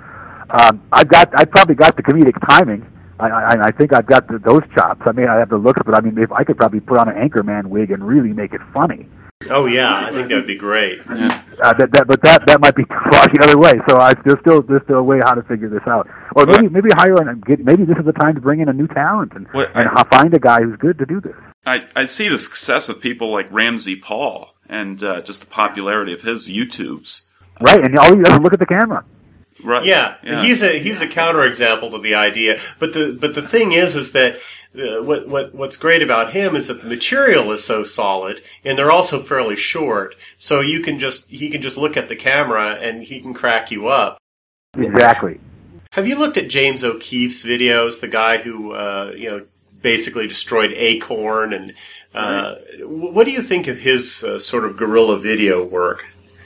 I've probably got the comedic timing. I think I've got those chops. I mean, I have the looks, but I mean, if I could probably put on an Anchorman wig and really make it funny. Oh yeah, I think that would be great. Yeah. But that might be far the other way. So there's still a way how to figure this out. Or maybe hire maybe this is the time to bring in a new talent and find a guy who's good to do this. I see the success of people like Ramsey Paul and just the popularity of his YouTubes. Right, and all you have to look at the camera. Right. Yeah. He's a counterexample to the idea. But the thing is that what's great about him is that the material is so solid, and they're also fairly short. So he can just look at the camera and he can crack you up. Exactly. Have you looked at James O'Keefe's videos? The guy who basically destroyed Acorn, and what do you think of his sort of guerrilla video work?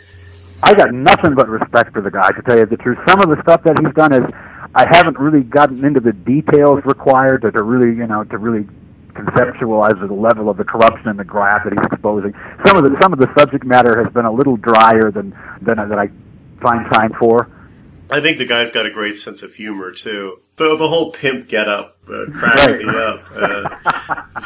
I got nothing but respect for the guy, to tell you the truth. Some of the stuff that he's done is, I haven't really gotten into the details required to really conceptualize the level of the corruption and the graft that he's exposing. Some of the subject matter has been a little drier than I find time for. I think the guy's got a great sense of humor too. The whole pimp getup cracked me up.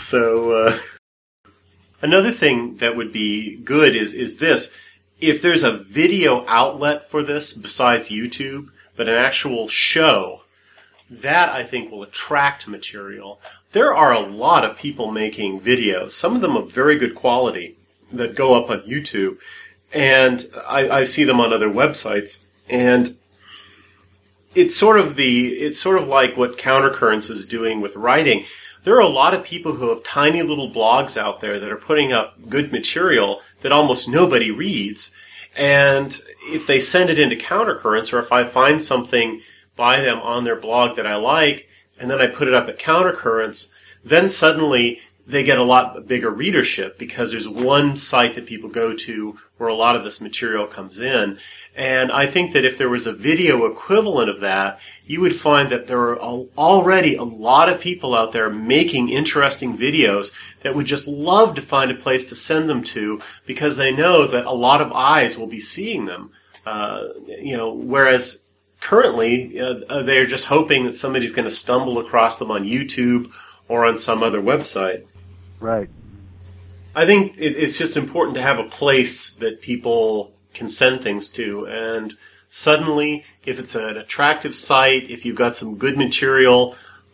Another thing that would be good is this. If there's a video outlet for this besides YouTube, but an actual show, that I think will attract material. There are a lot of people making videos, some of them of very good quality, that go up on YouTube, and I see them on other websites, and it's sort of like what Countercurrents is doing with writing. There are a lot of people who have tiny little blogs out there that are putting up good material that almost nobody reads. And if they send it into Countercurrents, or if I find something by them on their blog that I like, and then I put it up at Countercurrents, then suddenly they get a lot bigger readership because there's one site that people go to where a lot of this material comes in. And I think that if there was a video equivalent of that, you would find that there are already a lot of people out there making interesting videos that would just love to find a place to send them to because they know that a lot of eyes will be seeing them. Whereas currently they're just hoping that somebody's going to stumble across them on YouTube or on some other website. Right. I think it's just important to have a place that people can send things to, and suddenly, if it's an attractive site, if you've got some good material,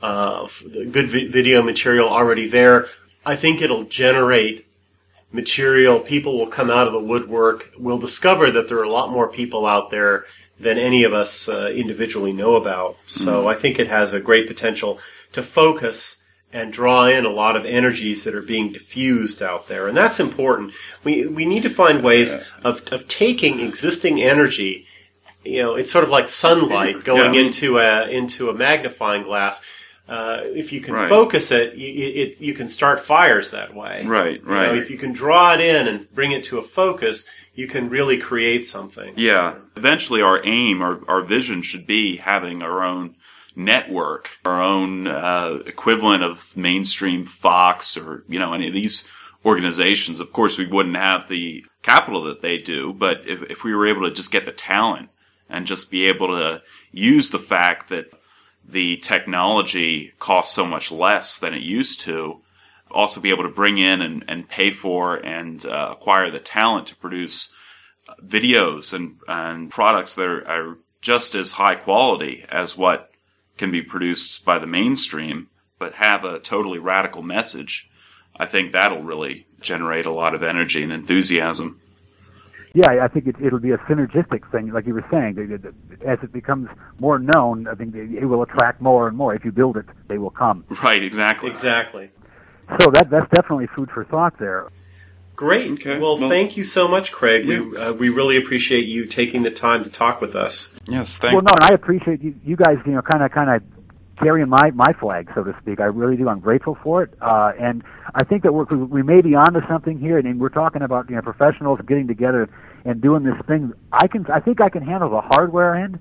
good video material already there, I think it'll generate material. People will come out of the woodwork. We'll discover that there are a lot more people out there than any of us individually know about. So I think it has a great potential to focus and draw in a lot of energies that are being diffused out there. And that's important. We need to find ways of taking existing energy. You know, it's sort of like sunlight going into a magnifying glass. If you can focus it, you can start fires that way. Right. You know, if you can draw it in and bring it to a focus, you can really create something. Yeah. Eventually our aim, our vision should be having our own network, our own equivalent of mainstream Fox or, you know, any of these organizations. Of course, we wouldn't have the capital that they do, but if we were able to just get the talent and just be able to use the fact that the technology costs so much less than it used to, also be able to bring in and pay for and acquire the talent to produce videos and products that are just as high quality as what can be produced by the mainstream, but have a totally radical message, I think that'll really generate a lot of energy and enthusiasm. Yeah, I think it'll be a synergistic thing, like you were saying. As it becomes more known, I think it will attract more and more. If you build it, they will come. Right, exactly. Exactly. So that's definitely food for thought there. Great. Okay. Well, thank you so much, Craig. Yeah. We really appreciate you taking the time to talk with us. Yes, Well, no, and I appreciate you guys, you know, kind of carrying my flag, so to speak. I really do. I'm grateful for it, and I think that we may be onto something here. And we're talking about, you know, professionals getting together and doing this thing. I think I can handle the hardware end,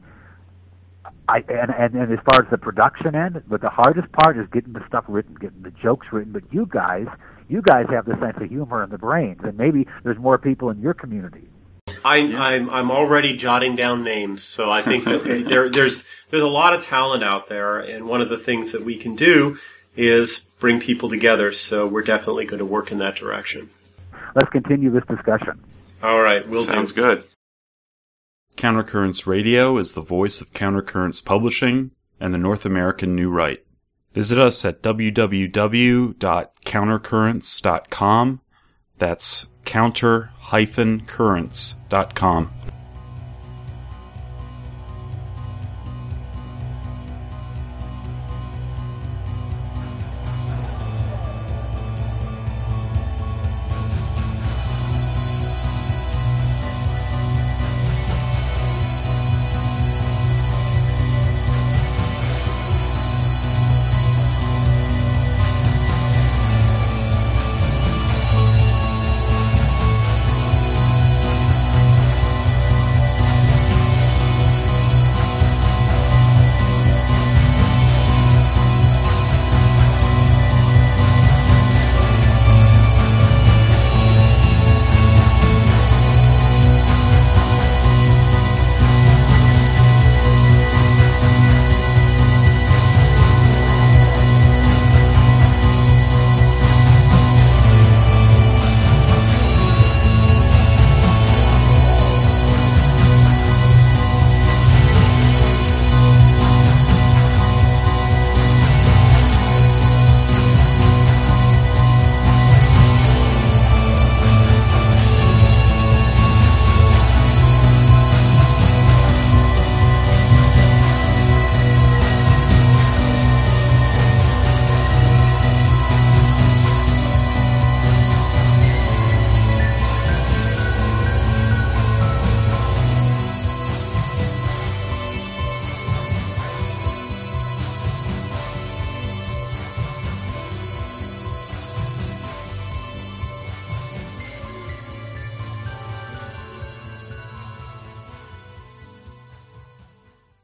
and as far as the production end. But the hardest part is getting the stuff written, getting the jokes written. But you guys have the sense of humor and the brains, and maybe there's more people in your community. I'm already jotting down names, so I think that there's a lot of talent out there, and one of the things that we can do is bring people together. So we're definitely going to work in that direction. Let's continue this discussion. All right, Sounds good. Countercurrents Radio is the voice of Countercurrents Publishing and the North American New Right. Visit us at www.countercurrents.com. That's counter-currents.com.